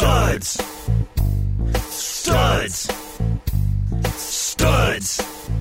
Studs. Studs. Studs.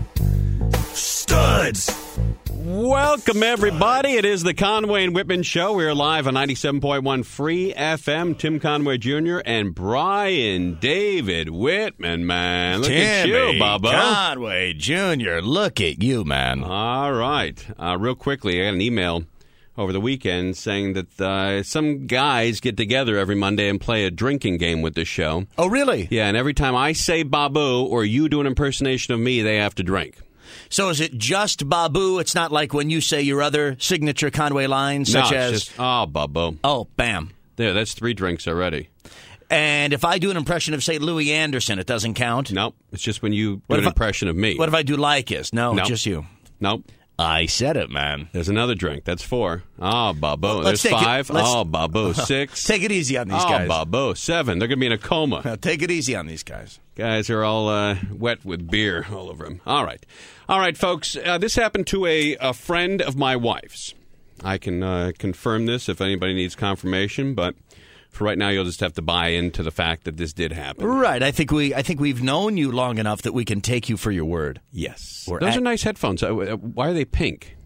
Studs. Welcome, everybody. It is the Conway and Whitman Show. We're live on 97.1 Free FM. Tim Conway Jr. and Brian David Whitman, man. Look at you, Bubba. Conway Jr., look at you, man. All right. Real quickly, I got an email over the weekend saying that some guys get together every Monday and play a drinking game with this show. Oh, really? Yeah, and every time I say Babu or you do an impersonation of me, they have to drink. So is it just Babu? It's not like when you say your other signature Conway lines, such as... Just, Babu. Oh, bam. There, that's 3 drinks already. And if I do an impression of, say, Louis Anderson, it doesn't count? Nope. It's just when you do an impression of me. What if I do Lycus? No, just you. Nope. I said it, man. There's another drink. That's 4. Oh, Babu. There's 5. Babu. 6. Take it easy on these guys. Babu. 7. They're going to be in a coma. Now, take it easy on these guys. Guys are all wet with beer all over them. All right. All right, folks. This happened to a friend of my wife's. I can confirm this if anybody needs confirmation, but for right now, you'll just have to buy into the fact that this did happen. Right. I think we've known you long enough that we can take you for your word. Yes. Those are nice headphones. Why are they pink?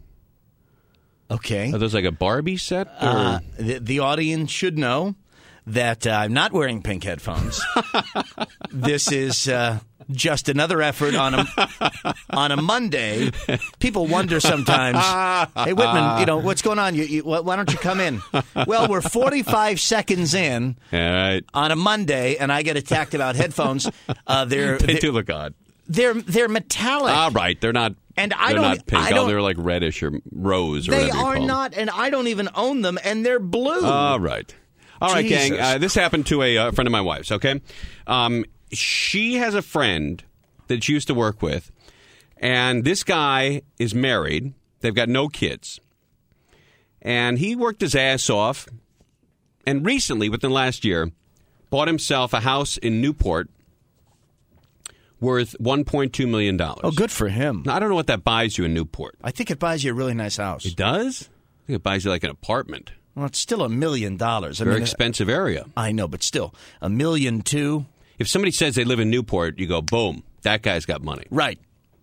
Okay. Are those like a Barbie set? The audience should know that I'm not wearing pink headphones. This is just another effort on a Monday. People wonder sometimes, hey, Whitman, what's going on? Why don't you come in? Well, we're 45 seconds in on a Monday, and I get attacked about headphones. They do look odd. They're metallic. Ah, right. They're not. And they're not pink. They're like reddish or rose or whatever you call them. They are not, and I don't even own them, and they're blue. All right. All right, gang. This happened to a friend of my wife's, okay? She has a friend that she used to work with, and this guy is married. They've got no kids. And he worked his ass off, and recently, within the last year, bought himself a house in Newport worth $1.2 million. Oh, good for him. Now, I don't know what that buys you in Newport. I think it buys you a really nice house. It does? I think it buys you like an apartment. Well, it's still $1 million. Very expensive area. I know, but still, $1.2 million. If somebody says they live in Newport, you go, boom, that guy's got money. Right.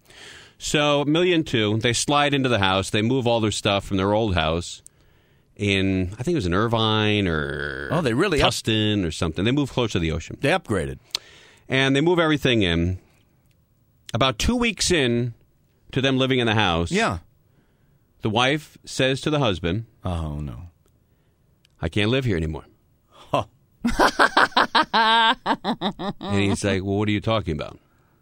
So $1.2 million, they slide into the house. They move all their stuff from their old house in, I think it was in Irvine or Tustin or something. They move close to the ocean. They upgraded. And they move everything in. About 2 weeks in to them living in the house, the wife says to the husband, oh, no. I can't live here anymore. Huh. And he's like, well, what are you talking about?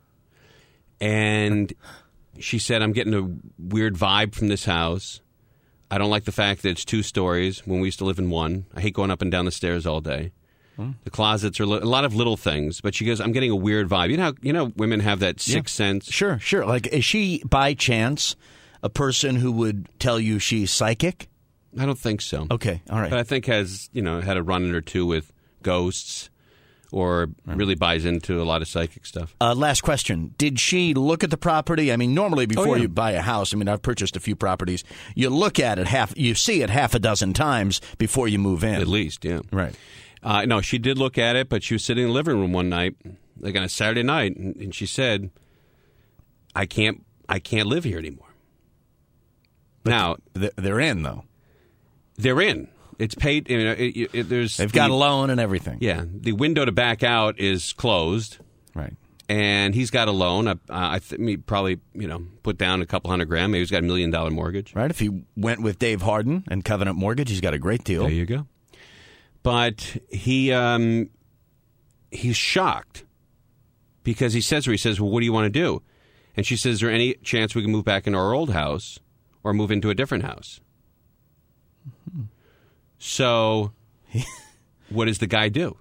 And she said, I'm getting a weird vibe from this house. I don't like the fact that it's 2 stories when we used to live in 1. I hate going up and down the stairs all day. The closets are a lot of little things, but she goes, I'm getting a weird vibe. You know women have that sixth sense? Sure. Like, is she, by chance, a person who would tell you she's psychic? I don't think so. Okay, all right. But I think has, had a run-in or 2 with ghosts or really buys into a lot of psychic stuff. Last question. Did she look at the property? I mean, normally before you buy a house, I've purchased a few properties, you look at it you see it half a dozen times before you move in. At least, yeah. Right. No, she did look at it, but she was sitting in the living room one night, like on a Saturday night, and she said, I can't live here anymore. But now they're in, though. They're in. It's paid. They've got a loan and everything. Yeah, the window to back out is closed. Right. And he's got a loan. I think he probably put down a couple $100,000. Maybe he's got $1 million mortgage. Right. If he went with Dave Harden and Covenant Mortgage, he's got a great deal. There you go. But he's shocked because he says well, what do you want to do? And she says, is there any chance we can move back into our old house or move into a different house? Mm-hmm. So what does the guy do?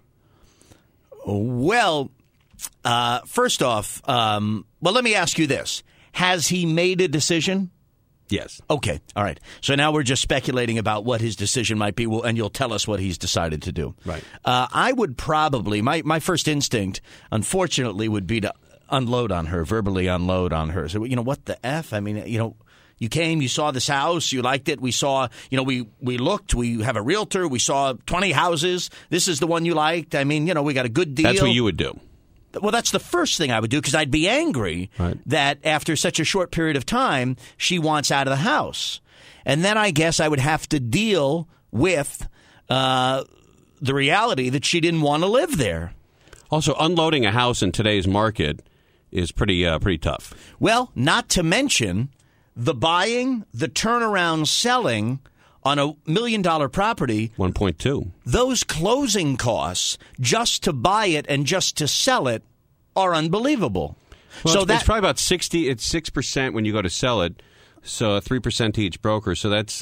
Well, first off, let me ask you this. Has he made a decision? Yes. Okay. All right. So now we're just speculating about what his decision might be, and you'll tell us what he's decided to do. Right. I would probably, my first instinct, unfortunately, would be to verbally unload on her. So, what the F? You came, you saw this house, you liked it. We saw, we looked, we have a realtor, we saw 20 houses. This is the one you liked. I mean, we got a good deal. That's what you would do. Well, that's the first thing I would do because I'd be angry that after such a short period of time, she wants out of the house. And then I guess I would have to deal with the reality that she didn't want to live there. Also, unloading a house in today's market is pretty tough. Well, not to mention the buying, the turnaround selling on $1 million property. 1.2. Those closing costs just to buy it and just to sell it are unbelievable. Well, so it's probably about 60. It's 6% when you go to sell it. So 3% to each broker. So that's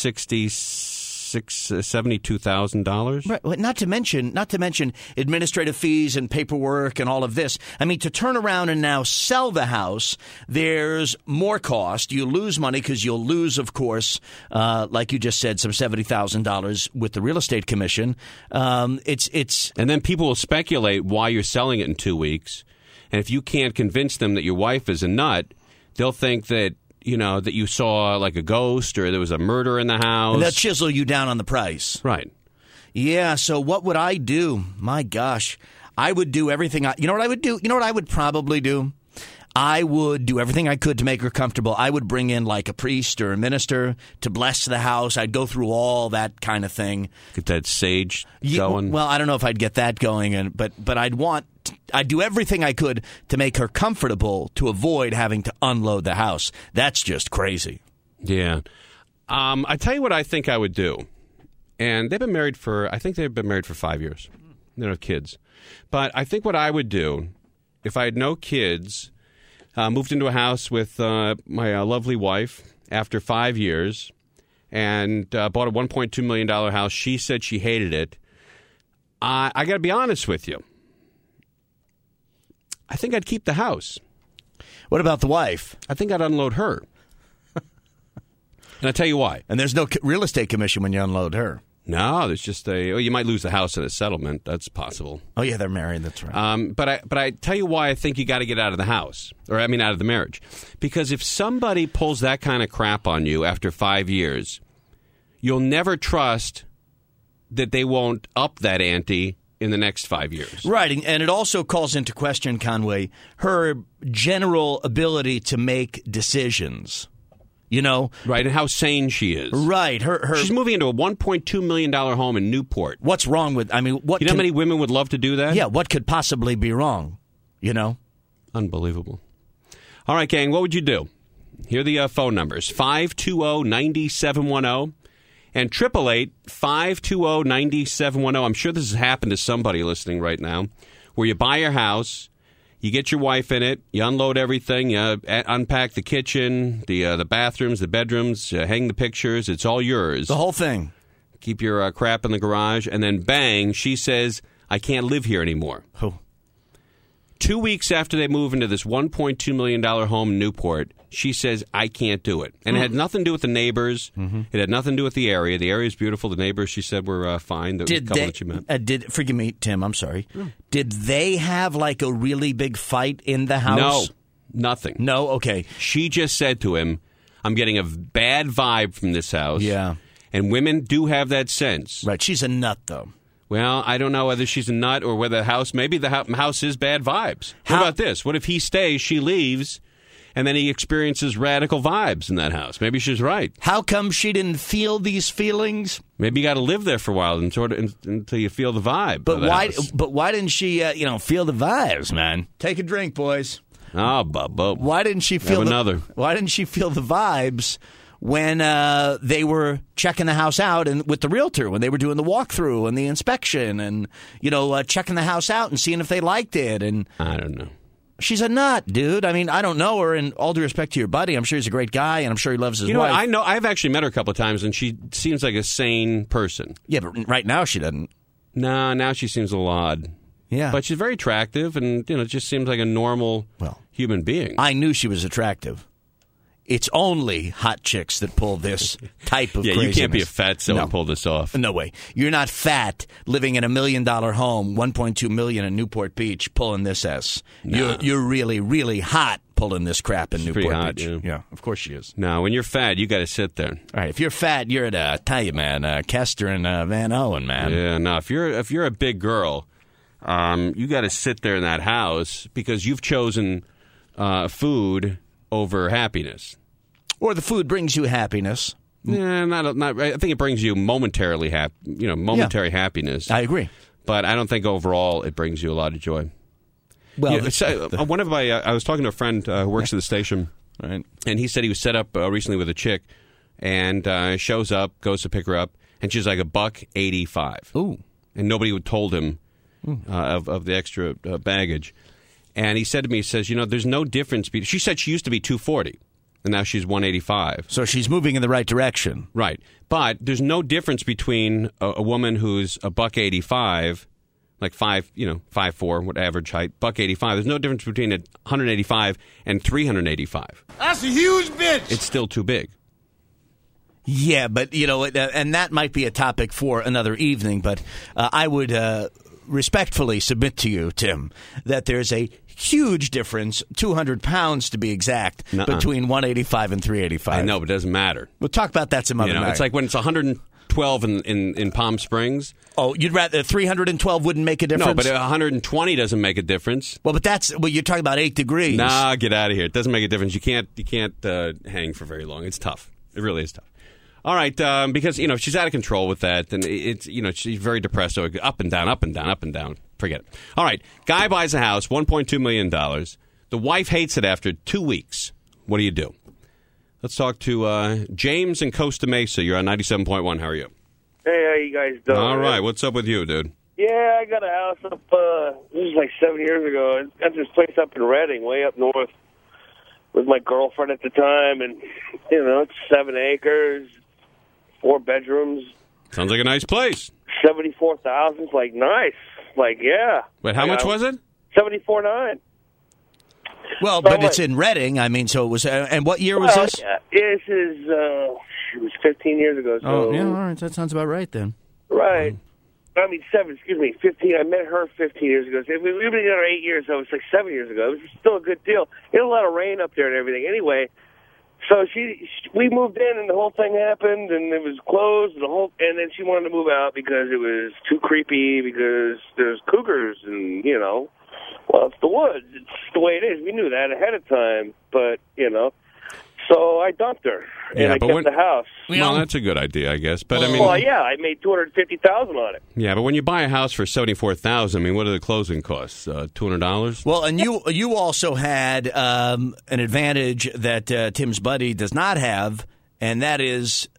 $72,000. Right. Not to mention administrative fees and paperwork and all of this. I mean, to turn around and now sell the house, there's more cost. You lose money because you'll lose, of course, like you just said, some $70,000 with the real estate commission. It's and then people will speculate why you're selling it in 2 weeks, and if you can't convince them that your wife is a nut, they'll think that that you saw like a ghost or there was a murder in the house. And they'll chisel you down on the price. Right. Yeah, so what would I do? My gosh. I would do everything. You know what I would do? You know what I would probably do? I would do everything I could to make her comfortable. I would bring in like a priest or a minister to bless the house. I'd go through all that kind of thing. Get that sage going. Well, I don't know if I'd get that going, but I'd do everything I could to make her comfortable to avoid having to unload the house. That's just crazy. Yeah. I tell you what I think I would do. And they've been married for 5 years. They don't have kids. But I think what I would do, if I had no kids, moved into a house with my lovely wife after 5 years, and bought a $1.2 million house. She said she hated it. I got to be honest with you. I think I'd keep the house. What about the wife? I think I'd unload her. And I'll tell you why. And there's no real estate commission when you unload her. No, there's just you might lose the house in a settlement. That's possible. Oh, yeah, they're married. That's right. But I tell you why I think you got to get out of the house. Out of the marriage. Because if somebody pulls that kind of crap on you after 5 years, you'll never trust that they won't up that ante in the next 5 years. Right, and it also calls into question, Conway, her general ability to make decisions. Right, and how sane she is. Right, she's moving into a $1.2 million home in Newport. What's wrong with? I mean, what? You know how many women would love to do that? Yeah, what could possibly be wrong? Unbelievable. All right, gang, what would you do? Here are the phone numbers: 520-9710. And 888-520-9710. I'm sure this has happened to somebody listening right now, where you buy your house, you get your wife in it, you unload everything, you unpack the kitchen, the bathrooms, the bedrooms, hang the pictures. It's all yours. The whole thing. Keep your crap in the garage, and then bang, she says, I can't live here anymore. Oh. 2 weeks after they move into this $1.2 million home in Newport, she says, I can't do it. And it had nothing to do with the neighbors. Mm-hmm. It had nothing to do with the area. The area is beautiful. The neighbors, she said, were fine. The couple that she met. Forgive me, Tim, I'm sorry. Did they have like a really big fight in the house? No, nothing. No? Okay. She just said to him, I'm getting a bad vibe from this house. Yeah. And women do have that sense. Right. She's a nut, though. Well, I don't know whether she's a nut or whether maybe the house is bad vibes. How about this? What if he stays, she leaves, and then he experiences radical vibes in that house? Maybe she's right. How come she didn't feel these feelings? Maybe you got to live there for a while until you feel the vibe. But why didn't she feel the vibes, man? Take a drink, boys. Oh, Bubba. Why didn't she feel Why didn't she feel the vibes when they were checking the house out and with the realtor, when they were doing the walkthrough and the inspection and, checking the house out and seeing if they liked it? And I don't know. She's a nut, dude. I mean, I don't know her, and all due respect to your buddy, I'm sure he's a great guy, and I'm sure he loves his wife. I know. I've actually met her a couple of times, and she seems like a sane person. Yeah, but right now she doesn't. No, now she seems a little odd. Yeah. But she's very attractive, and, just seems like a normal human being. I knew she was attractive. It's only hot chicks that pull this type of craziness. You can't be a fatso and pull this off. No way. You're not fat living in $1 million home, $1.2 million in Newport Beach, pulling this S. Nah. You're really, really hot pulling this crap in Newport hot, Beach. Yeah, of course she is. No, when you're fat, you got to sit there. All right, if you're fat, you're at tell you, man, Kester and Van Owen, man. Yeah, no, if you're a big girl, you got to sit there in that house because you've chosen food over happiness. Or the food brings you happiness. Yeah, not. I think it brings you momentary happiness. I agree, but I don't think overall it brings you a lot of joy. Well, one of my I was talking to a friend who works at the station, right, and he said he was set up recently with a chick, and shows up, goes to pick her up, and she's like $185. Ooh, and nobody had told him of the extra baggage, and he said to me, he says, there's no difference. She said she used to be $240. And now she's $185. So she's moving in the right direction. Right. But there's no difference between a woman who's $185, like 5'4", what average height, $185. There's no difference between 185 and 385. That's a huge bitch. It's still too big. Yeah, but, and that might be a topic for another evening, but I would respectfully submit to you, Tim, that there's a huge difference, 200 pounds to be exact, between 185 and 385. I know, but it doesn't matter. We'll talk about that some other night. It's like when it's 112 in Palm Springs. Oh, you'd rather 312 wouldn't make a difference? No, but 120 doesn't make a difference. Well, but you're talking about 8 degrees. Nah, get out of here. It doesn't make a difference. You can't hang for very long. It's tough. It really is tough. All right, because she's out of control with that, and it's she's very depressed. So up and down, up and down, up and down. Forget it. All right, guy buys a house, $1.2 million. The wife hates it after 2 weeks. What do you do? Let's talk to James in Costa Mesa. You're on 97.1. How are you? Hey, how you guys doing? All right, what's up with you, dude? Yeah, I got a house up. This was like 7 years ago. I got this place up in Redding, way up north, with my girlfriend at the time, and it's 7 acres. 4 bedrooms. Sounds like a nice place. 74,000. Like nice. Like yeah. Wait, how much was it? 74.9. Well, but it's in Redding. I mean, so it was. And what year was this? This is. It was 15 years ago. So. Oh yeah, all right. That sounds about right then. Right. I mean, 15. I met her 15 years ago. We've been together 8 years, so it's like 7 years ago. It was still a good deal. It had a lot of rain up there and everything. Anyway. So we moved in, and the whole thing happened, and it was closed, and then she wanted to move out because it was too creepy, because there's cougars, and well, it's the woods. It's the way it is. We knew that ahead of time, but so I dumped her, and I kept the house. Well, that's a good idea, I guess. But I made $250,000 on it. Yeah, but when you buy a house for $74,000, I mean, what are the closing costs? $200? Well, and you also had an advantage that Tim's buddy does not have, and that is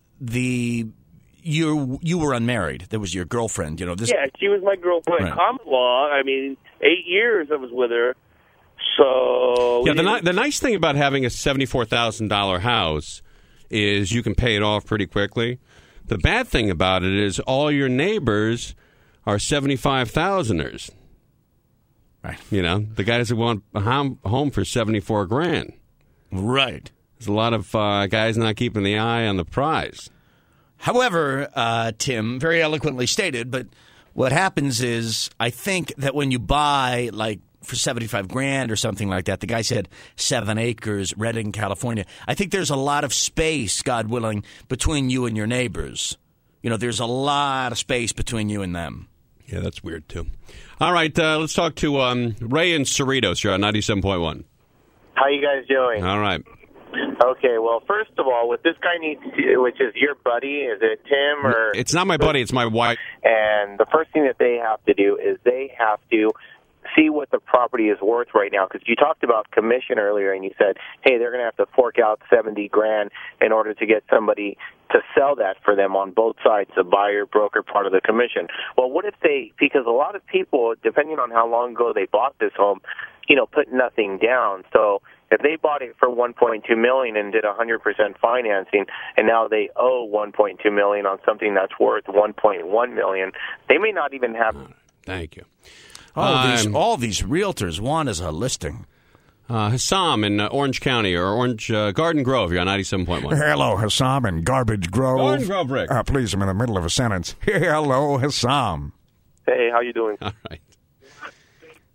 you were unmarried. That was your girlfriend. Yeah, she was my girlfriend. Right. Common law. I mean, 8 years I was with her. So the nice thing about having a $74,000 house is you can pay it off pretty quickly. The bad thing about it is all your neighbors are 75,000ers. Right. The guys who want a home for $74,000. Right. There's a lot of guys not keeping the eye on the prize. However, Tim, very eloquently stated, but what happens is I think that when you buy for $75,000 or something like that. The guy said 7 acres, Redding, California. I think there's a lot of space, God willing, between you and your neighbors. There's a lot of space between you and them. Yeah, that's weird, too. All right, let's talk to Ray and Cerritos. You're on 97.1. How you guys doing? All right. Okay, well, first of all, what this guy needs to do, which is your buddy, is it Tim or... It's not my buddy, it's my wife. And the first thing that they have to do is they have to see what the property is worth right now, because you talked about commission earlier, and you said, hey, they're going to have to fork out $70,000 in order to get somebody to sell that for them on both sides, the buyer, broker, part of the commission. Well, what if because a lot of people, depending on how long ago they bought this home, put nothing down. So if they bought it for $1.2 million and did 100% financing, and now they owe $1.2 million on something that's worth $1.1 million, they may not even have. Thank you. All these realtors want is a listing. Hassam in Orange County or Orange Garden Grove. You're on 97.1. Hello, Hassam in Garbage Grove. Garden Grove, Rick. Please, I'm in the middle of a sentence. Hello, Hassam. Hey, how you doing? All right.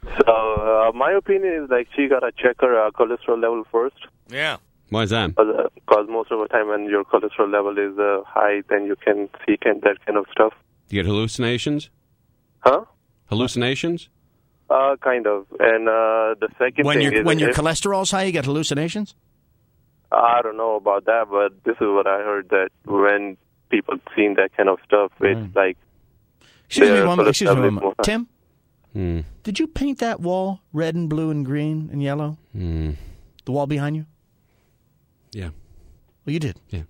So my opinion is like she gotta check her cholesterol level first. Yeah. Why is that? Because most of the time when your cholesterol level is high, then you can see that kind of stuff. Do you get hallucinations? Huh? Hallucinations? Kind of. And the second when thing is... When your cholesterol's high, you get hallucinations? I don't know about that, but this is what I heard, that when people seen that kind of stuff, it's like... Excuse me one moment. Tim? Hmm. Did you paint that wall red and blue and green and yellow? Hmm. The wall behind you? Yeah. Well, you did. Yeah.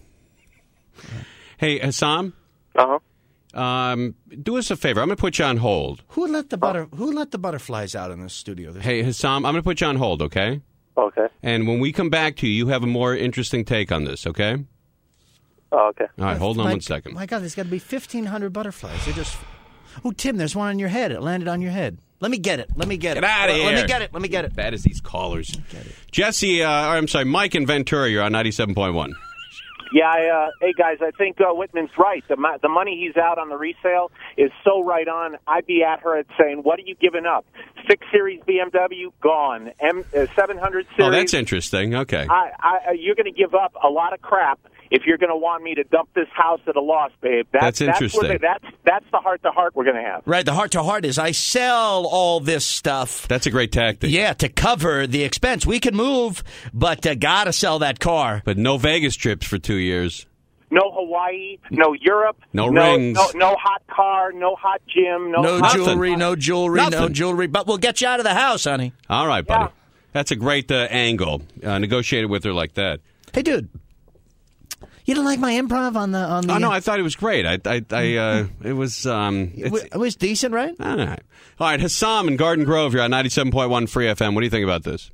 Hey, Hassam? Uh-huh. Do us a favor. I'm going to put you on hold. Who let the butterflies out in this studio? Hey, Hassam, I'm going to put you on hold, okay? Okay. And when we come back to you, you have a more interesting take on this, okay? Okay. All right, hold on 1 second. My God, there's got to be 1,500 butterflies. They're just... Oh, Tim, there's one on your head. It landed on your head. Let me get it. Get out of here. Let me get it. Bad as these callers. Jesse, Mike in Ventura, you're on 97.1. Yeah, hey guys, I think Whitman's right. The money he's out on the resale is so right on. I'd be at her at saying, "What are you giving up? 6 Series BMW gone, 700 Series." Oh, that's interesting. Okay. You're going to give up a lot of crap if you're going to want me to dump this house at a loss, babe. That's interesting. That's the heart-to-heart we're going to have. Right, the heart-to-heart is I sell all this stuff. That's a great tactic. Yeah, to cover the expense. We can move, but got to sell that car. But no Vegas trips for 2 years. No Hawaii, no Europe, no rings, no hot car, no hot gym, no jewelry. But we'll get you out of the house, honey. All right, buddy. Yeah. That's a great angle. Negotiated with her like that. Hey, dude. You don't like my improv on the? Oh no, I thought it was great. It was. It was decent, right? All right, Hassam in Garden Grove. You're on 97.1 Free FM. What do you think about this?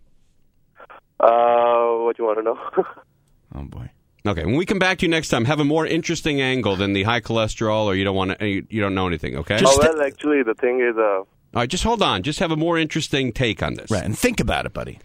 What do you want to know? Oh boy. Okay, when we come back to you next time, have a more interesting angle than the high cholesterol, or you don't know anything. Okay. Actually, the thing is. All right, just hold on. Just have a more interesting take on this. Right, and think about it, buddy.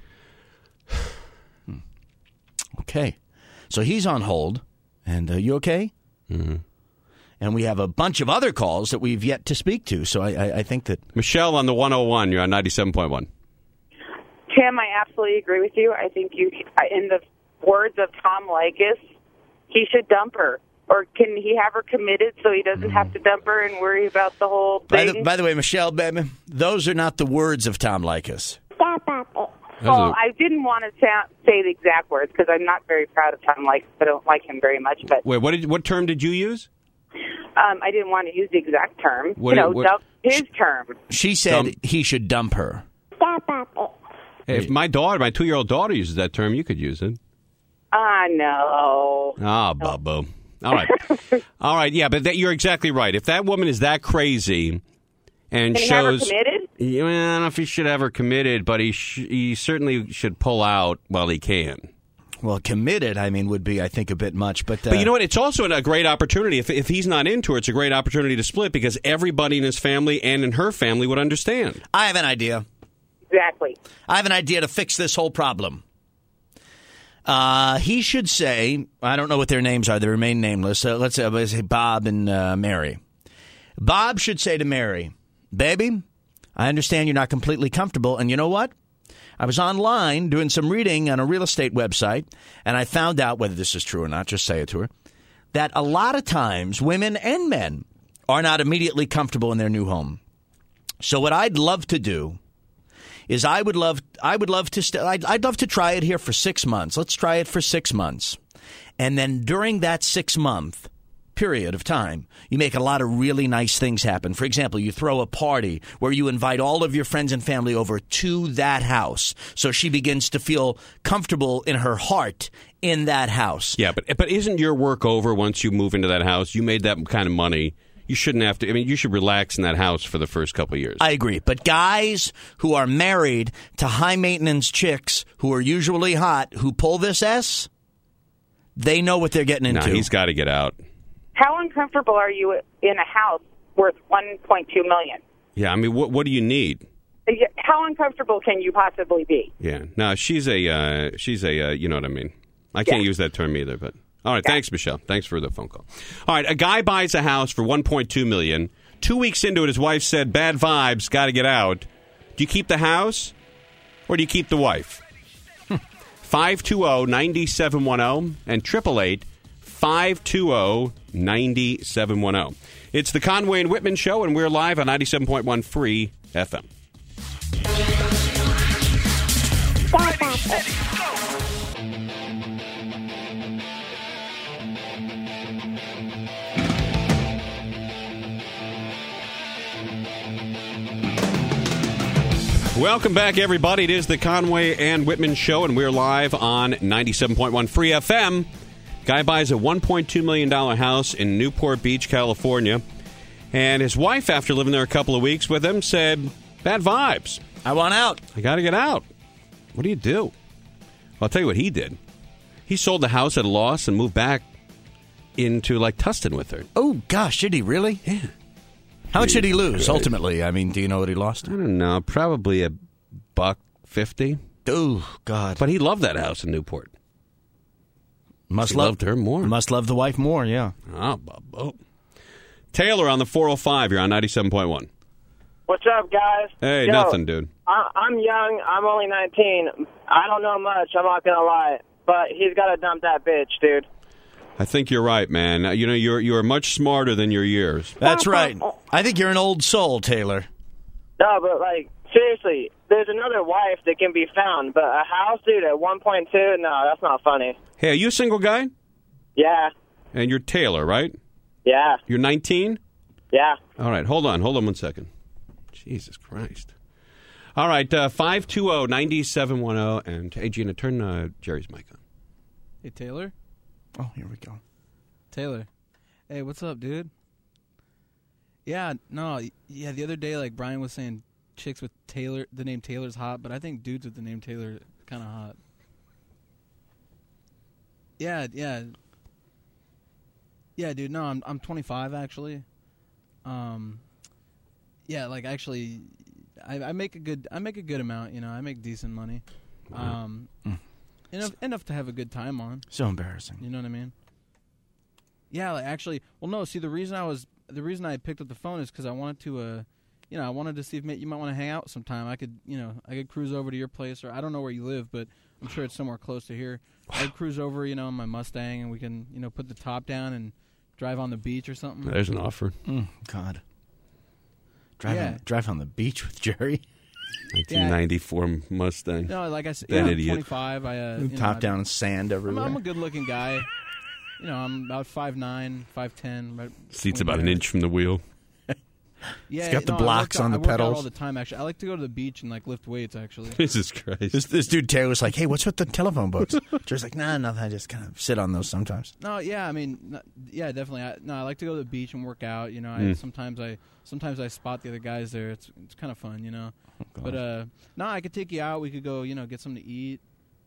Okay, so he's on hold. And you okay? Mm-hmm. And we have a bunch of other calls that we've yet to speak to. So I think that... Michelle on the 101, you're on 97.1. Tim, I absolutely agree with you. I think in the words of Tom Leykis, he should dump her. Or can he have her committed so he doesn't have to dump her and worry about the whole thing? By the way, Michelle, baby, those are not the words of Tom Leykis. Well, I didn't want to say the exact words because I'm not very proud of Tom Leykis. I don't like him very much. But wait, what term did you use? I didn't want to use the exact term. His term. She said he should dump her. Hey, if my 2-year-old daughter uses that term, you could use it. No. Bubbo. All right. All right, yeah, but you're exactly right. If that woman is that crazy and Can he shows... have her committed? I don't know if he should have her committed, but he certainly should pull out while he can. Well, committed, would be, I think, a bit much. But you know what? It's also a great opportunity. If he's not into her, it's a great opportunity to split because everybody in his family and in her family would understand. I have an idea. Exactly. I have an idea to fix this whole problem. He should say, I don't know what their names are. They remain nameless. Let's say Bob and Mary. Bob should say to Mary, baby, I understand you're not completely comfortable. And you know what? I was online doing some reading on a real estate website, and I found out, whether this is true or not, just say it to her, that a lot of times women and men are not immediately comfortable in their new home. So what I'd love to do is I'd love to try it here for 6 months. Let's try it for 6 months. And then during that 6-month period of time, you make a lot of really nice things happen. For example, you throw a party where you invite all of your friends and family over to that house, so she begins to feel comfortable in her heart in that house. Yeah, but isn't your work over once you move into that house? You made that kind of money. You shouldn't have to. You should relax in that house for the first couple of years. I agree. But guys who are married to high-maintenance chicks who are usually hot, who pull this S, they know what they're getting into. No, he's got to get out. How uncomfortable are you in a house worth $1.2 million? Yeah, what do you need? How uncomfortable can you possibly be? Yeah, no, she's a you know what I mean. I can't use that term either, but all right. Yeah. Thanks, Michelle. Thanks for the phone call. All right, a guy buys a house for $1.2 million. 2 weeks into it, his wife said, "Bad vibes, got to get out." Do you keep the house or do you keep the wife? 520-9710 and 888-520-9710. It's the Conway and Whitman Show, and we're live on 97.1 Free FM. Welcome back, everybody. It is the Conway and Whitman Show, and we're live on 97.1 Free FM. Guy buys a $1.2 million house in Newport Beach, California, and his wife, after living there a couple of weeks with him, said, bad vibes. I want out. I got to get out. What do you do? Well, I'll tell you what he did. He sold the house at a loss and moved back into, like, Tustin with her. Oh, gosh, did he really? Yeah. How much did he lose, ultimately? I mean, do you know what he lost? I don't know. Probably $150. Oh, God. But he loved that house in Newport. Loved her more. Must love the wife more, yeah. Oh. Taylor on the 405. You're on 97.1. What's up, guys? Hey, nothing, dude. I'm young. I'm only 19. I don't know much. I'm not going to lie. But he's got to dump that bitch, dude. I think you're right, man. You know, you're much smarter than your years. That's right. I think you're an old soul, Taylor. No, but, like, seriously, there's another wife that can be found. But a house, dude, at 1.2, no, that's not funny. Hey, are you a single guy? Yeah. And you're Taylor, right? Yeah. You're 19? Yeah. All right, hold on 1 second. Jesus Christ. All right, 520-9710. And, hey, Gina, turn Jerry's mic on. Hey, Taylor? Oh, here we go. Taylor. Hey, what's up, dude? Yeah, the other day, like, Brian was saying chicks with Taylor, the name Taylor's hot, but I think dudes with the name Taylor kind of hot. Yeah. Yeah, dude, no, I'm 25, actually. Yeah, like, actually, I make a good amount, you know, I make decent money. Enough to have a good time on. So embarrassing. You know what I mean? Yeah, like, actually, well, no. See, the reason I picked up the phone is because I wanted to, I wanted to see if you might want to hang out sometime. I could cruise over to your place, or I don't know where you live, but I'm sure it's somewhere close to here. I'd cruise over, in my Mustang, and we can, put the top down and drive on the beach or something. There's an offer. God. Drive on the beach with Jerry. 1994 Mustang. No, like I said, that I'm idiot. 25. Top down sand everywhere. I'm a good-looking guy. I'm about 5'9", 5'10". Right, Seat's about an inch from the wheel. Yeah, he's got the blocks on the pedals. I work out all the time, actually. I like to go to the beach and, like, lift weights, actually. Jesus Christ. This dude Taylor's like, hey, what's with the telephone books? Jerry's like, nah, nothing. I just kind of sit on those sometimes. No, yeah, I mean, yeah, definitely. I like to go to the beach and work out. Sometimes I spot the other guys there. It's kind of fun, Oh, but no, I could take you out. We could go, get something to eat.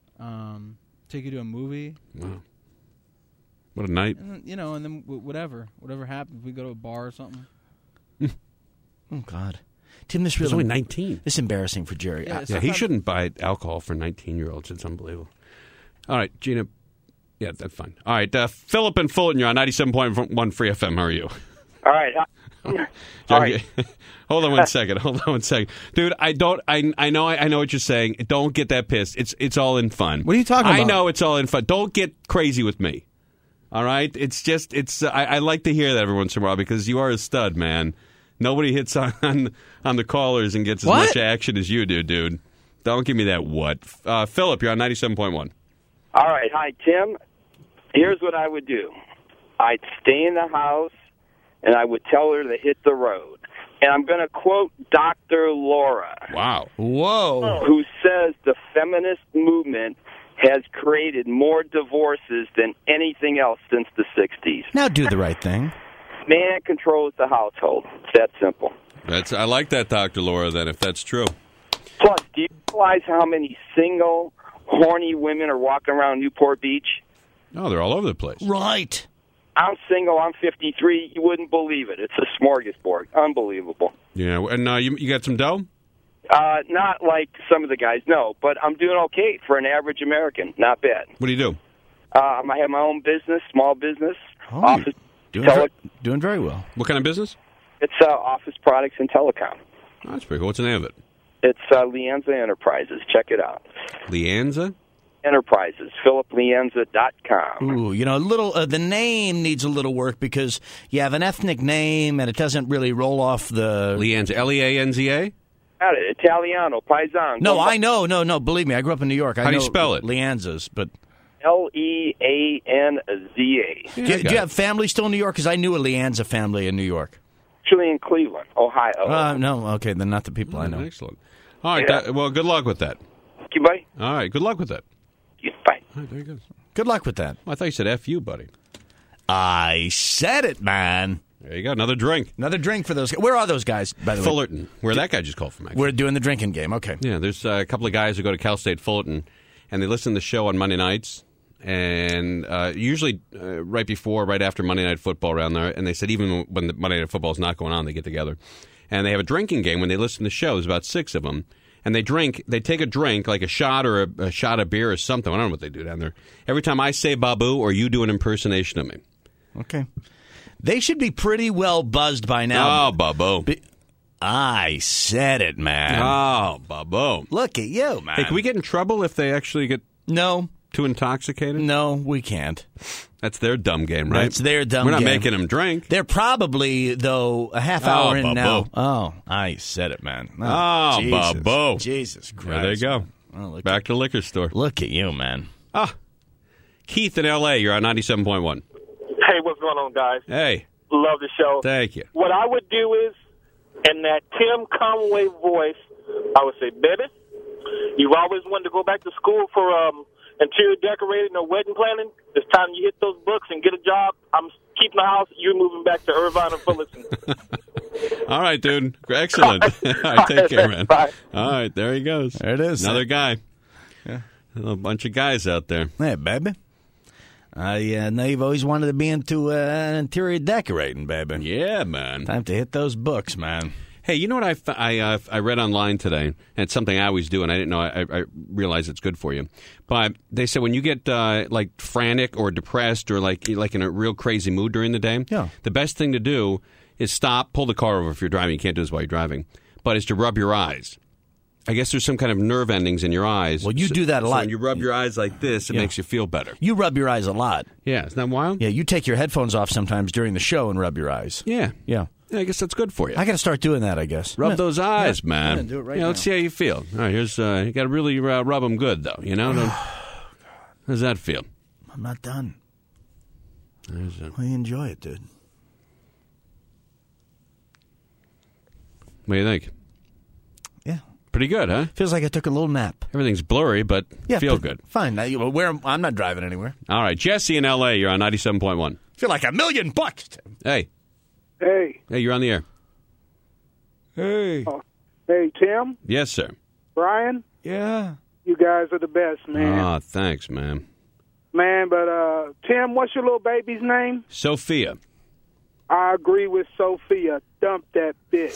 Take you to a movie. Wow. What a night. And then, and then whatever happens, we go to a bar or something. Oh, God. Tim, this really... He's only 19. This is embarrassing for Jerry. Yeah, he shouldn't buy alcohol for 19-year-olds. It's unbelievable. All right, Gina. Yeah, that's fine. All right, Philip and Fulton, you're on 97.1 Free FM. How are you? All right. All right. Hold on one second. Dude, I know what you're saying. Don't get that pissed. It's all in fun. What are you talking about? I know it's all in fun. Don't get crazy with me. All right? I like to hear that every once in a while because you are a stud, man. Nobody hits on the callers and gets as much action as you do, dude. Don't give me that what. Philip, you're on 97.1. All right. Hi, Tim. Here's what I would do. I'd stay in the house, and I would tell her to hit the road. And I'm going to quote Dr. Laura. Wow. Whoa. Who says the feminist movement has created more divorces than anything else since the 60s. Now do the right thing. Man controls the household. It's that simple. I like that, Dr. Laura, then, if that's true. Plus, do you realize how many single, horny women are walking around Newport Beach? Oh, they're all over the place. Right. I'm single. I'm 53. You wouldn't believe it. It's a smorgasbord. Unbelievable. Yeah, and you got some dough? Not like some of the guys, no. But I'm doing okay for an average American. Not bad. What do you do? I have my own business, small business. Office. Doing very well. What kind of business? It's office products and telecom. Oh, that's pretty cool. What's the name of it? It's Lienza Enterprises. Check it out. Lienza? Enterprises, PhilipLienza.com. Ooh, you know, the name needs a little work because you have an ethnic name and it doesn't really roll off the... Lienza, Leanza? Got it. Italiano, Paisan. No, I know. No, believe me. I grew up in New York. How do you spell it? Lienzas, but... Leanza. Do you have family still in New York? Because I knew a Lienza family in New York. Actually in Cleveland, Ohio. No, okay, then not the people I know. Excellent. All right, well, good luck with that. Thank you, buddy. All right, good luck with that. Bye. All right, there you go. Good luck with that. Well, I thought you said F you, buddy. I said it, man. There you go, another drink. Another drink for those guys. Where are those guys, by the way? Fullerton, where that guy just called from, actually. We're doing the drinking game, okay. Yeah, there's a couple of guys who go to Cal State Fullerton, and they listen to the show on Monday nights, and usually right after Monday Night Football around there, and they said even when the Monday Night Football is not going on, they get together. And they have a drinking game when they listen to the show. There's about 6 of them. And they take a drink, like a shot or a shot of beer or something. I don't know what they do down there. Every time I say Babu or you do an impersonation of me. Okay. They should be pretty well buzzed by now. Oh, Babu. I said it, man. Oh, Babu. Look at you, man. Hey, can we get in trouble if they actually get too intoxicated? No, we can't. That's their dumb game, right? That's their dumb game. We're not game. making them drink. They're probably, though, a half hour in Babu. now. Oh, I said it, man. Jesus. Babu. Jesus Christ. There they go. Oh, back to the liquor store. Look at you, man. Keith in L.A., you're on 97.1. Hey, what's going on, guys? Hey. Love the show. Thank you. What I would do is, in that Tim Conway voice, I would say, baby, you've always wanted to go back to school for interior decorating or wedding planning. It's time you hit those books and get a job. I'm keeping the house. You're moving back to Irvine and Fullerton. All right, dude. Excellent. All right, take care, man. Bye. All right, there he goes. There it is. Another guy. Yeah. A bunch of guys out there. Hey, baby. I know you've always wanted to be into interior decorating, baby. Yeah, man. Time to hit those books, man. Hey, you know what I read online today? And it's something I always do, and I didn't know. I realize it's good for you. But they said when you get like frantic or depressed or like in a real crazy mood during the day, the best thing to do is stop, pull the car over if you're driving. You can't do this while you're driving. But is to rub your eyes. I guess there's some kind of nerve endings in your eyes. Well, you do that a lot. When you rub your eyes like this, it makes you feel better. You rub your eyes a lot. Yeah, isn't that wild? Yeah, you take your headphones off sometimes during the show and rub your eyes. Yeah. Yeah. I guess that's good for you. I got to start doing that, I guess. Rub those eyes, man. I'm gonna do it right now. Let's see how you feel. All right, here's you got to really rub them good, though. You know, how does that feel? I'm not done. Well, you enjoy it, dude. What do you think? Yeah, pretty good, huh? Feels like I took a little nap. Everything's blurry, but feel good. Fine. I'm not driving anywhere. All right, Jesse in L.A., you're on 97.1. Feel like $1 million, Tim. Hey. Hey. Hey, you're on the air. Hey. Hey, Tim? Yes, sir. Brian? Yeah. You guys are the best, man. Oh, thanks, man. Man, but, Tim, what's your little baby's name? Sophia. I agree with Sophia. Dump that bitch.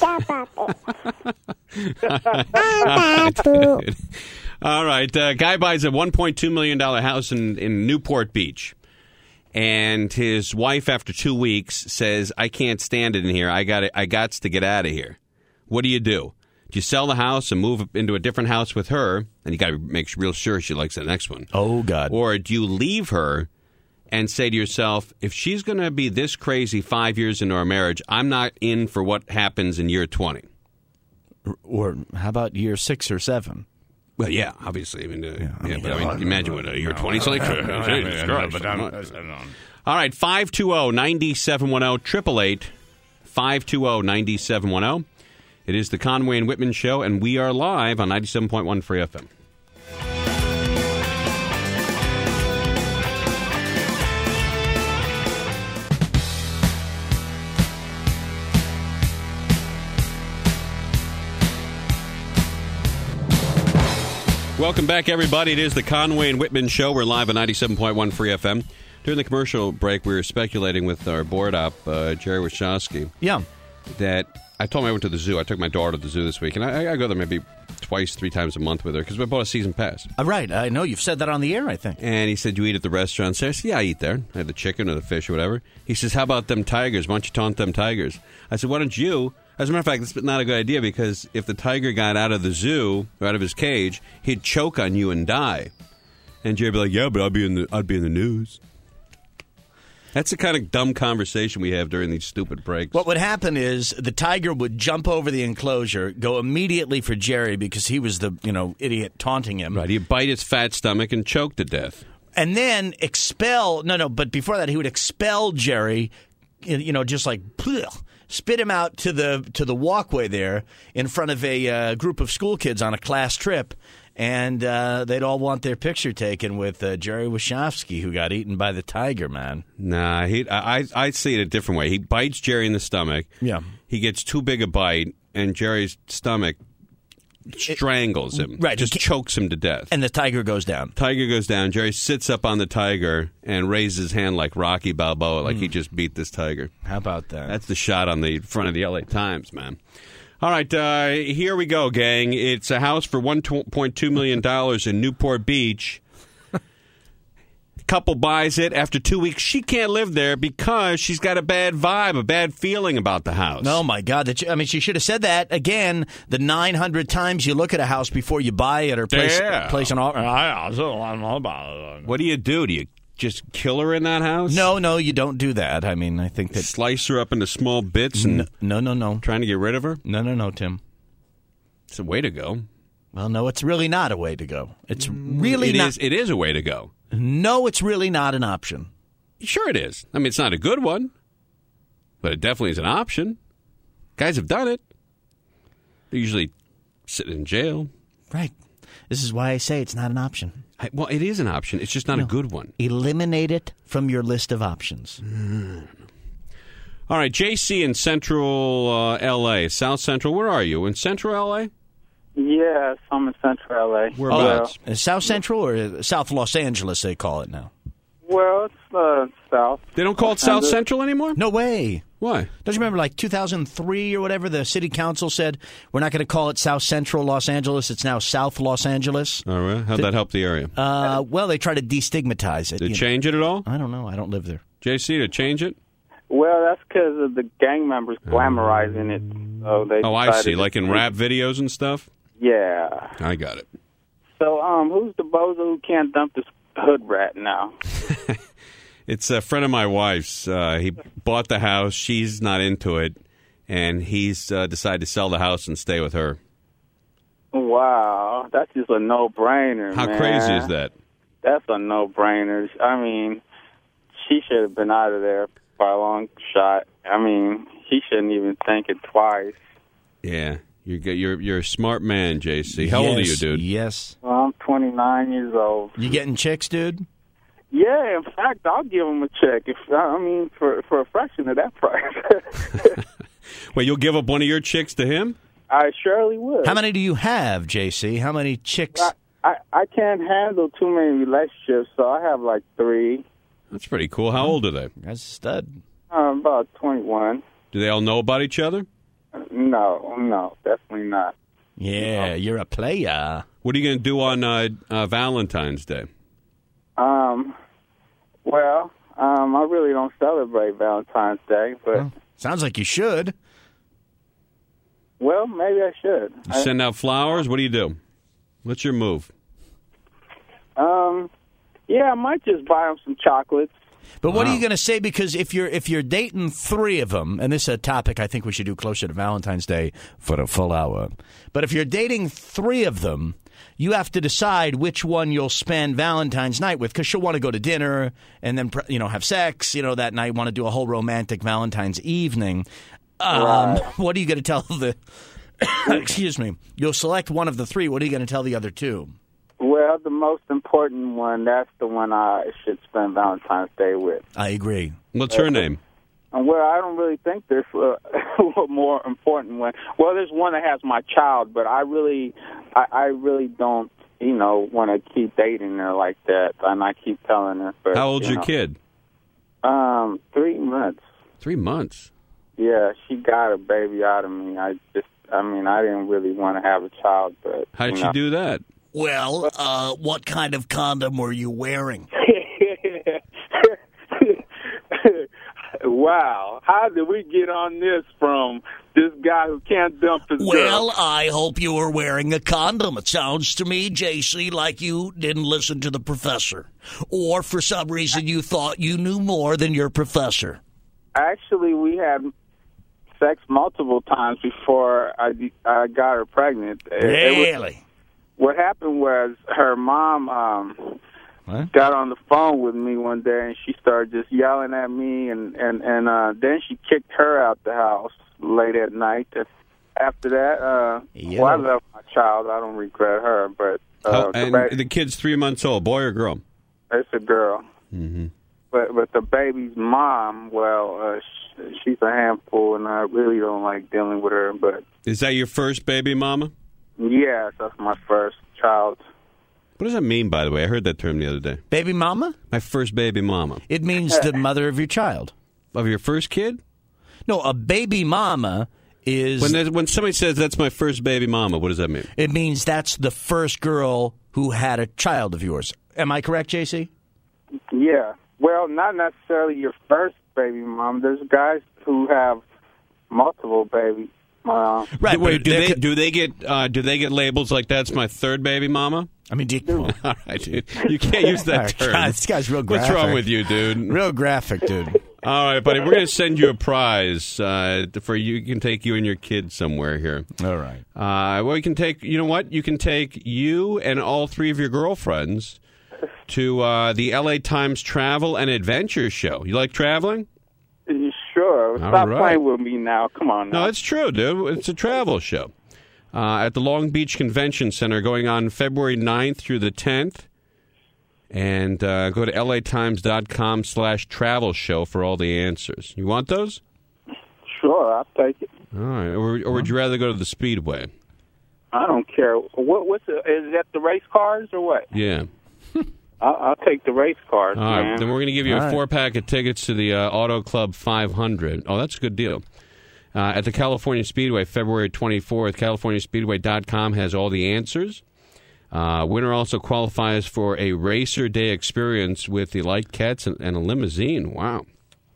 All right. Guy buys a $1.2 million house in Newport Beach. And his wife, after 2 weeks, says, I can't stand it in here. I got to get out of here. What do? Do you sell the house and move into a different house with her? And you got to make real sure she likes the next one. Oh, God. Or do you leave her and say to yourself, if she's going to be this crazy 5 years into our marriage, I'm not in for what happens in year 20. Or how about year 6 or 7? Well, yeah, obviously. I mean, imagine what a year 20 is like. All right, 520-9710, 888-520-9710. It is the Conway and Whitman Show, and we are live on 97.1 Free FM. Welcome back, everybody. It is the Conway and Whitman Show. We're live on 97.1 Free FM. During the commercial break, we were speculating with our board op, Jerry Wachowski. Yeah. That I told him I went to the zoo. I took my daughter to the zoo this week, and I go there maybe twice, 3 times a month with her because we bought a season pass. Right. I know. You've said that on the air, I think. And he said, you eat at the restaurant? So I said, yeah, I eat there. I had the chicken or the fish or whatever. He says, how about them tigers? Why don't you taunt them tigers? I said, why don't you As a matter of fact, it's not a good idea because if the tiger got out of the zoo, or out of his cage, he'd choke on you and die. And Jerry'd be like, "Yeah, but I'd be in the news." That's the kind of dumb conversation we have during these stupid breaks. What would happen is the tiger would jump over the enclosure, go immediately for Jerry because he was the idiot taunting him. Right, he'd bite his fat stomach and choke to death. And then but before that he would expel Jerry, just like spit him out to the walkway there in front of a group of school kids on a class trip. And they'd all want their picture taken with Jerry Wachowski, who got eaten by the tiger, man. Nah, I see it a different way. He bites Jerry in the stomach. Yeah. He gets too big a bite, and Jerry's stomach strangles him. Right. Just chokes him to death. And the tiger goes down. Tiger goes down. Jerry sits up on the tiger and raises his hand like Rocky Balboa, like he just beat this tiger. How about that? That's the shot on the front of the L.A. Times, man. All right, here we go, gang. It's a house for $1.2 million in Newport Beach. Couple buys it. After 2 weeks, she can't live there because she's got a bad vibe, a bad feeling about the house. Oh, my God. She should have said that again the 900 times you look at a house before you buy it or place an offer. What do? Do you just kill her in that house? No, you don't do that. I mean, I think that... Slice her up into small bits and... No. Trying to get rid of her? No, Tim. It's a way to go. Well, no, it's really not a way to go. It's really not... It is a way to go. No, it's really not an option. Sure it is. I mean, it's not a good one, but it definitely is an option. Guys have done it. They're usually sitting in jail. Right. This is why I say it's not an option. Well, it is an option. It's just not a good one. Eliminate it from your list of options. All right, JC in Central L.A., South Central. Where are you? In Central L.A.? Yes, I'm in Central L.A. Whereabouts? South Central or South Los Angeles, they call it now? Well, it's South. They don't call it South Central anymore? No way. Why? Don't you remember, like 2003 or whatever, the city council said, we're not going to call it South Central Los Angeles, it's now South Los Angeles? All right. How'd that help the area? Well, they try to destigmatize it. Did it change it at all? I don't know. I don't live there. JC, to change it? Well, that's because of the gang members glamorizing it. So they I see. Like in rap videos and stuff? Yeah. I got it. So, who's the bozo who can't dump this hood rat now? It's a friend of my wife's. He bought the house. She's not into it. And he's decided to sell the house and stay with her. Wow. That's just a no-brainer, How man. crazy is that? That's a no-brainer. I mean, she should have been out of there by a long shot. I mean, he shouldn't even think it twice. Yeah. You're a smart man, JC. How old are you, dude? Yes. Well, I'm 29 years old. You getting chicks, dude? Yeah, in fact, I'll give him a check. For a fraction of that price. Well, you'll give up one of your chicks to him? I surely would. How many do you have, JC? How many chicks? I can't handle too many relationships, so I have like 3. That's pretty cool. How old are they? That's a stud. About 21. Do they all know about each other? No, definitely not. Yeah, you're a player. What are you going to do on Valentine's Day? Well, I really don't celebrate Valentine's Day, but... Sounds like you should. Well, maybe I should. You send out flowers? What do you do? What's your move? Yeah, I might just buy them some chocolates. But what are you going to say? Because if you're dating 3 of them, and this is a topic I think we should do closer to Valentine's Day for a full hour. But if you're dating 3 of them, you have to decide which one you'll spend Valentine's night with, because she'll want to go to dinner and then have sex. That night, want to do a whole romantic Valentine's evening. Right. What are you going to tell the? Excuse me. You'll select one of the 3. What are you going to tell the other 2? Well, the most important one, that's the one I should spend Valentine's Day with. I agree. What's her name? Well, I don't really think there's a more important one. Well, there's one that has my child, but I really don't, want to keep dating her like that. And I keep telling her. But, how old's your kid? 3 months. 3 months? Yeah, she got a baby out of me. I didn't really want to have a child, but... How did she do that? Well, what kind of condom were you wearing? Wow. How did we get on this from this guy who can't dump his Well, girl? I hope you were wearing a condom. It sounds to me, JC, like you didn't listen to the professor. Or for some reason you thought you knew more than your professor. Actually, we had sex multiple times before I got her pregnant. Really? What happened was her mom got on the phone with me one day, and she started just yelling at me, and then she kicked her out the house late at night. After that, well, I love my child. I don't regret her, but the kid's 3 months old, boy or girl? It's a girl. Mm-hmm. But the baby's mom, well, she's a handful, and I really don't like dealing with her. But is that your first baby mama? Yes, that's my first child. What does that mean, by the way? I heard that term the other day. Baby mama? My first baby mama. It means the mother of your child. Of your first kid? No, a baby mama is... When somebody says that's my first baby mama, what does that mean? It means that's the first girl who had a child of yours. Am I correct, JC? Yeah. Well, not necessarily your first baby mom. There's guys who have multiple babies. Right. Wait, do they get labels like that's my third baby mama? I mean, all right, dude. You can't use that term. God, this guy's real graphic. What's wrong with you, dude? Real graphic, dude. All right, buddy. We're going to send you a prize for you. You can take you and your kids somewhere here. All right. Well, you can take. You know what? You can take you and all three of your girlfriends to the LA Times Travel and Adventure Show. You like traveling? Sure. Stop playing with me now. Come on now. No, it's true, dude. It's a travel show. At the Long Beach Convention Center going on February 9th through the 10th. And go to latimes.com/travel show for all the answers. You want those? Sure, I'll take it. All right. Or would you rather go to the Speedway? I don't care. Is that the race cars or what? Yeah. I'll take the race cars, all right, man. then we're going to give you a 4-pack of tickets to the Auto Club 500. Oh, that's a good deal. At the California Speedway, February 24th. CaliforniaSpeedway.com has all the answers. Winner also qualifies for a Racer Day experience with the Light Cats and a limousine. Wow.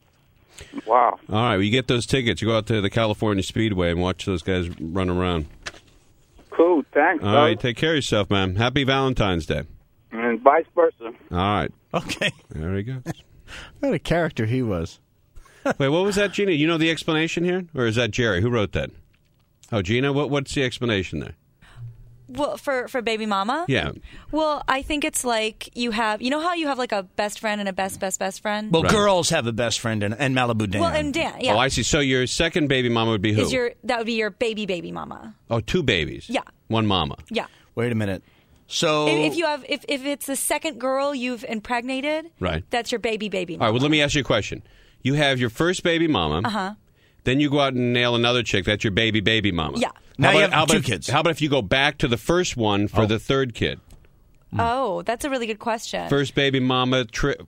Wow. All right, well, you get those tickets. You go out to the California Speedway and watch those guys run around. Cool, thanks. All right, take care of yourself, man. Happy Valentine's Day. And vice versa. All right. Okay. There he goes. What a character he was. Wait, what was that, Gina? You know the explanation here? Or is that Jerry? Who wrote that? Oh, Gina, what's the explanation there? Well, for baby mama? Yeah. Well, I think it's like you know how you have like a best friend and a best friend? Well, girls have a best friend and Malibu Dan. Well, and Dan, yeah. Oh, I see. So your second baby mama would be who? That would be your baby mama. Oh, two babies? Yeah. One mama? Yeah. Wait a minute. So if it's the second girl you've impregnated, right, that's your baby mama. All right, well, let me ask you a question. You have your first baby mama. Uh-huh. Then you go out and nail another chick. That's your baby mama. Yeah. Now you have two kids. How about if you go back to the first one for the third kid? Oh, that's a really good question. First baby mama,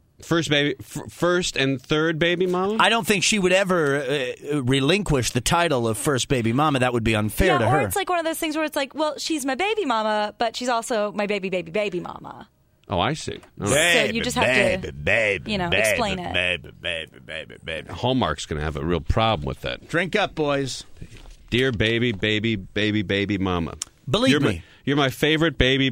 first and third baby mama? I don't think she would ever relinquish the title of first baby mama. That would be unfair to her. Or it's like one of those things where it's like, well, she's my baby mama, but she's also my baby mama. Oh, I see. All right. So you just have to, explain it. Baby. Hallmark's going to have a real problem with that. Drink up, boys. Dear baby mama. Believe me. You're my favorite baby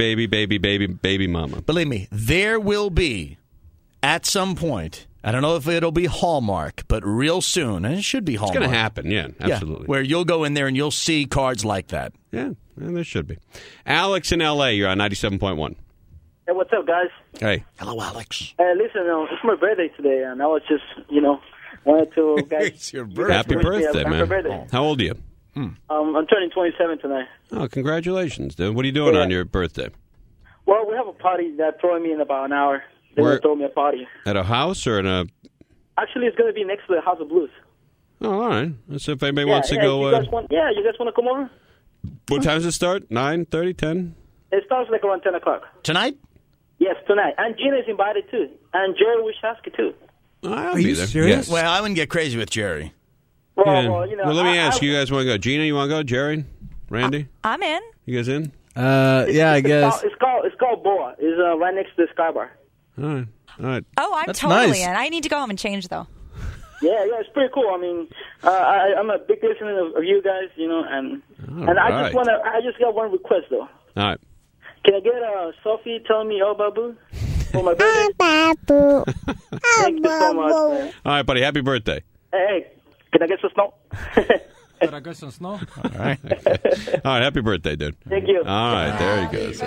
mama. Believe me, there will be, at some point, I don't know if it'll be Hallmark, but real soon, and it should be Hallmark. It's going to happen, yeah, absolutely. Yeah, where you'll go in there and you'll see cards like that. Yeah, there should be. Alex in L.A., you're on 97.1. Hey, what's up, guys? Hey. Hello, Alex. Hey, listen, it's my birthday today, and I was just, wanted to... It's your birthday. Happy birthday, man. Happy birthday. How old are you? I'm turning 27 tonight. Oh, congratulations, dude. What are you doing on your birthday? Well, we have a party that's throwing me in about an hour. They're going to throw me a party. At a house or in a... Actually, it's going to be next to the House of Blues. Oh, all right. Let's see if anybody wants to go... You guys want to come over? What time does it start? 9:30, 10? It starts like around 10 o'clock. Tonight? Yes, tonight. And Gina's invited, too. And Jerry Wishaski, too. I'll be there. Yes. Well, I wouldn't get crazy with Jerry. Well, well, let me ask. You guys want to go? Gina, you want to go? Jerry? Randy? I'm in. You guys in? Yeah, I guess. It's called Boa. It's right next to the Sky Bar. All right. Oh, I'm That's totally nice. in. I need to go home and change, though. Yeah, it's pretty cool. I mean, I'm a big listener of you guys, and right. I just got one request though. All right. Can I get Sophie telling me "Oh Babu" for my birthday? Babu. Thank you so much, man. All right, buddy. Happy birthday. Hey, can I get some snow? Can I get some snow? All right. All right. Happy birthday, dude. Thank you. All right. There he goes.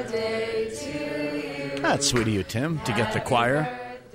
That's sweet of you, Tim, to get the choir.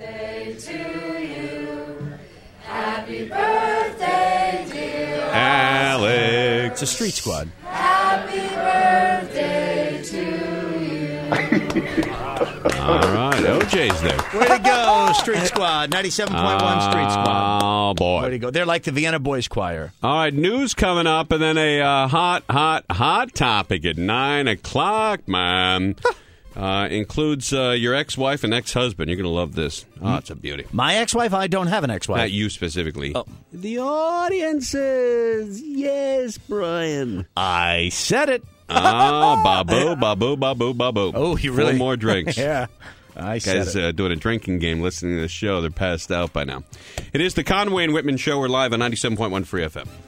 Happy birthday, dear Alex. It's a Street Squad. Happy birthday to you. All right. OJ's there. Way to go, Street Squad. 97.1 Street Squad. Oh, boy. Way to go. They're like the Vienna Boys Choir. All right. News coming up, and then a hot topic at 9 o'clock, man. Includes your ex-wife and ex-husband. You're going to love this. Oh, it's a beauty. My ex-wife? I don't have an ex-wife. Not you specifically. Oh. The audiences. Yes, Brian. I said it. Oh, babu. Oh, you really? 4 more drinks. Yeah. I said Guys it. doing a drinking game, listening to the show. They're passed out by now. It is the Conway and Whitman Show. We're live on 97.1 Free FM.